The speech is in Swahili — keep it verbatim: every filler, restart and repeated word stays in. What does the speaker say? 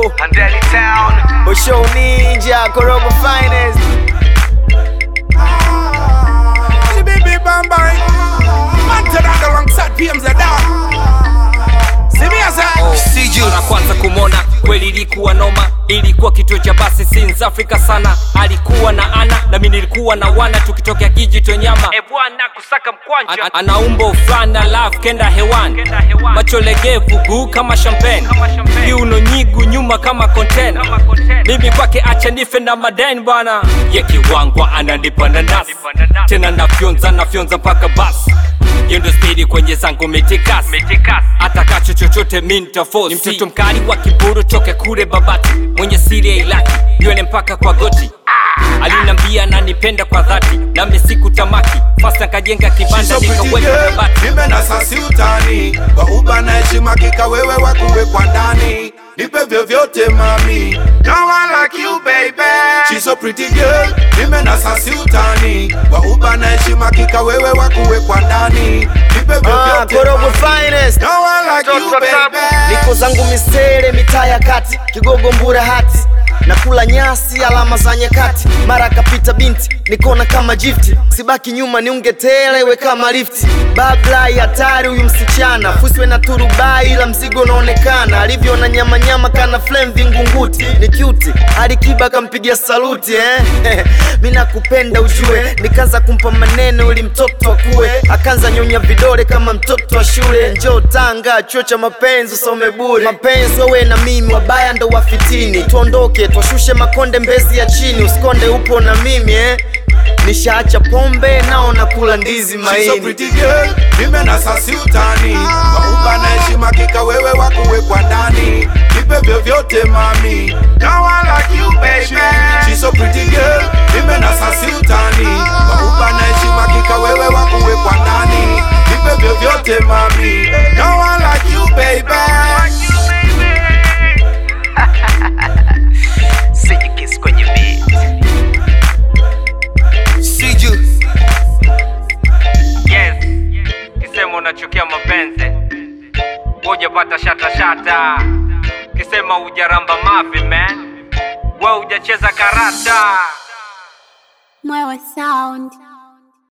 Korogo, Handeli Town, Osho Ninja, Korogo Finest. Baby Bambay, man to that alongside P M Z down. See me as a Mara kwanza kumona kweli ilikuwa noma, ilikuwa kituo cha basi Sinz Africa sana. Alikuwa na ana na mimi nilikuwa na wana, tukitokea kijito nyama e bwana kusaka mkwanja. An ana umbo flana love kenda hewani, macho legevu guu kama champagne, kiuno nyigu nyuma kama container. Mimi kwake acha nife na madeni bwana, ye kiwangwa ananipa nanasi, tena nafyonza nafyonza mpaka basi. Yendo speedi kwenye zangu metikas, atakacho chochote minta force. Ni mtoto mkali wa kiburu toke kule Babati, mwenye siri ya ilaki nywele mpaka kwa goti. Alinambia ananipenda kwa dhati, nami siku tamaki fast nikajenga kibanda nikaweka mabati. Nime na sasi utani kwa uba na heshima kika wewe wakuwe kwa ndani. Nipe vyovyote mami, no one like you baby. She's so pretty girl. Nime na sasi utani kwa uba na heshima kika wewe wakuwe kwa ndani. Nipe vyovyote Korogo Finest. no one like you baby. Niko zangu misere mitaa ya kati, Kigogo Mbura hati, nakula nyasi alama za nyakati. Mara kapita binti nikona kama gifti, sibaki nyuma niungetele we kama lifti. Bablai hatari huyu msichana, fuswe na turubai ila mzigo unaonekana. Alivyo na nyama nyama kana flame vingunguti, ni cute hadi kiba kampigia saluti eh. Mimi nakupenda ujue, nikaanza kumpa maneno ili mtoto akue, akaanza nyonya vidole kama mtoto wa shule. Njoo Tanga chuo cha mapenzi usome bure, mapenzi wewe na mimi wabaya ndo wafitini. Tuondoke tushushe makonde Mbezi ya chini, usikonde upo na mimi eh. Nishaacha pombe nao nakula ndizi maini. She's so pretty girl. Nime na sasi utani kwa uba na heshima kika wewe wakuwe kwa ndani. Nipe vyovyote mami, no one like you baby. She's so pretty girl. Nime na sasi utani kwa uba na heshima kika wewe wakuwe kwa ndani. Nipe vyovyote mami, no one like you baby. Siji kiss kwenye beat. Siju Yes, kisema unachukia mapenzi, hujapata shata shata. Kisema hujaramba mavi man, wewe hujacheza karata. Mwewe Sound.